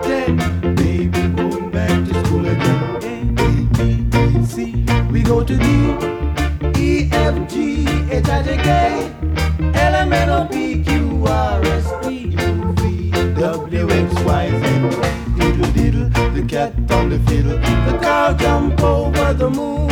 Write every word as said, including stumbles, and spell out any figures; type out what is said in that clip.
ten. Baby, going back to school again. A, B, C, we go to D, E, F, G, H, I, J, K, L, M, N, O, P, Q, R, S, T, U, V, W, X, Y, Z. Diddle, diddle, the cat on the fiddle, the cow jump over the moon.